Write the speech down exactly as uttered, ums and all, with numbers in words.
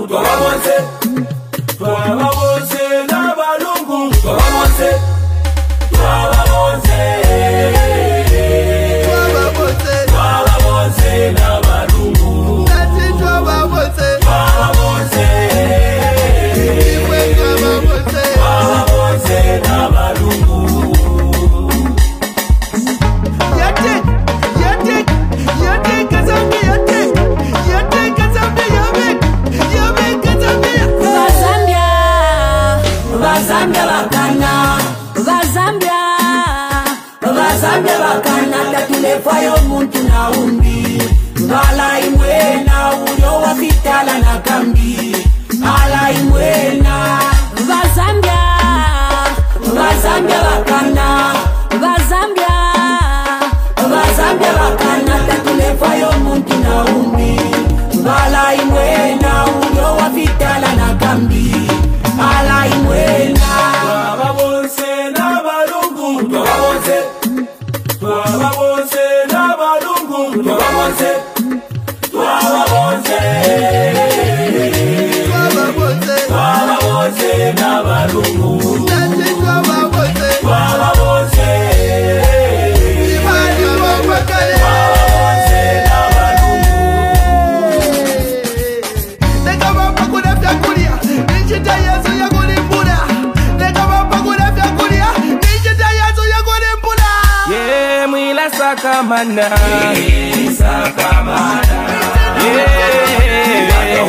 twababonse twababonse n'abalungu twababonse twababonse twababonse twababonse n'abalungu ati twababonse twababonse iwe twababonse twababonse n'abalungu yate yate yate kazambi yate yate kazambi yabe yabe kazambi Bazambia Bazambia bakana Bazambia Bazambia bakana tatulefayo muntu na umbi Ala imwena uyo wafitala na kambi Ala imwena Bazambia Bazambia bakana Bazambia Bazambia bakana tatulefayo muntu na umbi Ala imwena uyo wafitala na kambi Ala imwena twababonse n'abalungu twababonse twababonse n'abalungu twababonse twababonse twababonse twababonse n'abalungu twababonse twababonse ibali wabakale twababonse n'abalungu neka bapa kuna vyakulia nijita yesu yakulimbula neka bapa kuna vyakulia nijita yesu yakulimbula yeah mwila sakamana sakamana yeah